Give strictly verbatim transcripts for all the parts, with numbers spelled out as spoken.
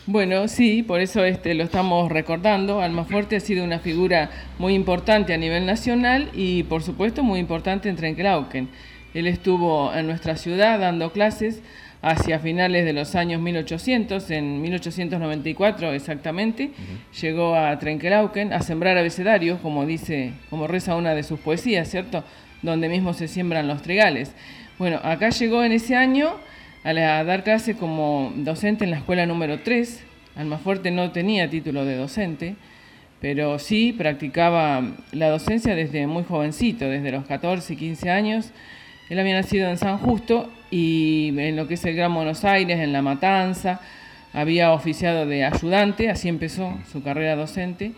Bueno, sí, por eso este, lo estamos recordando. Almafuerte ha sido una figura muy importante a nivel nacional y, por supuesto, muy importante en Trenquelauquen. Él estuvo en nuestra ciudad dando clases hacia finales de los años mil ochocientos, en mil ochocientos noventa y cuatro exactamente, uh-huh. Llegó a Trenquelauquen a sembrar abecedarios, como dice, como reza una de sus poesías, ¿cierto? Donde mismo se siembran los trigales. Bueno, acá llegó en ese año a, la, a dar clases como docente en la escuela número tres. Almafuerte no tenía título de docente, pero sí practicaba la docencia desde muy jovencito, desde los catorce, quince años. Él había nacido en San Justo y en lo que es el Gran Buenos Aires, en La Matanza, había oficiado de ayudante, así empezó su carrera docente.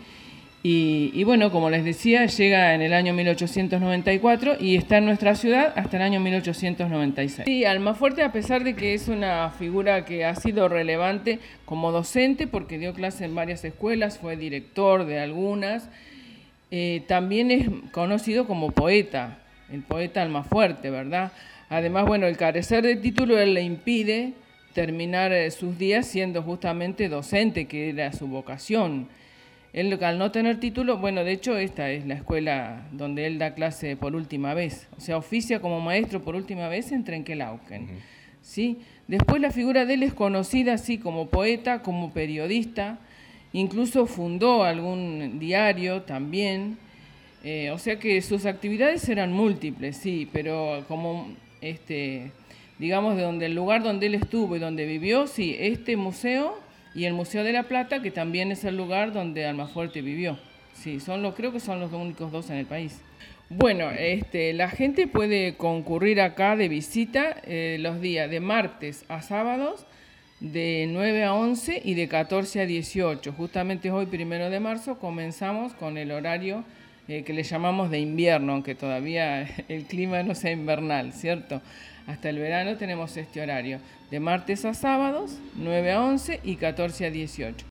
Y, y bueno, como les decía, llega en el año mil ochocientos noventa y cuatro y está en nuestra ciudad hasta el año mil ochocientos noventa y seis. Sí, Almafuerte, a pesar de que es una figura que ha sido relevante como docente, porque dio clase en varias escuelas, fue director de algunas, eh, también es conocido como poeta, el poeta Almafuerte, ¿verdad? Además, bueno, el carecer de título él le impide terminar eh, sus días siendo justamente docente, que era su vocación. Él, al no tener título, bueno, de hecho esta es la escuela donde él da clase por última vez, o sea, oficia como maestro por última vez en Trenquelauquen, uh-huh. ¿Sí? Después la figura de él es conocida así como poeta, como periodista, incluso fundó algún diario también, eh, o sea que sus actividades eran múltiples, sí, pero como, este, digamos, de donde el lugar donde él estuvo y donde vivió, sí, este museo y el Museo de la Plata, que también es el lugar donde Almafuerte vivió. Sí, son los, creo que son los únicos dos en el país. Bueno, este, la gente puede concurrir acá de visita eh, los días de martes a sábados, de nueve a once y de catorce a dieciocho. Justamente hoy, primero de marzo, comenzamos con el horario eh, que le llamamos de invierno, aunque todavía el clima no sea invernal, ¿cierto? Hasta el verano tenemos este horario, de martes a sábados, nueve a once y catorce a dieciocho.